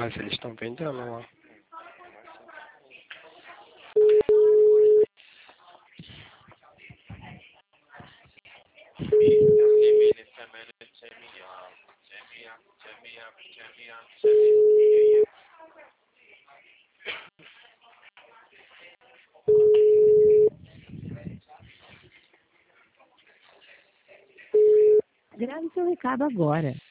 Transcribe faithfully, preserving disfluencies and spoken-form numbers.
Mas eles estão vendendo lá. Grave seu recado agora.